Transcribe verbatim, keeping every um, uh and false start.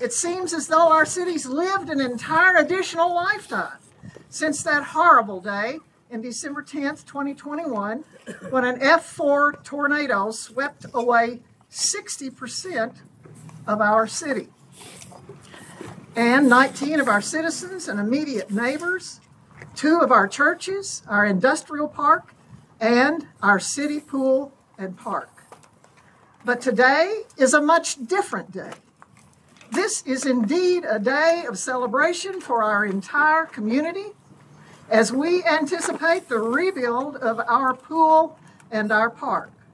It seems as though our city's lived an entire additional lifetime since that horrible day in December tenth, twenty twenty-one, when an F four tornado swept away sixty percent of our city. And nineteen of our citizens and immediate neighbors, two of our churches, our industrial park, and our city pool and park. But today is a much different day. This is indeed a day of celebration for our entire community as we anticipate the rebuild of our pool and our park.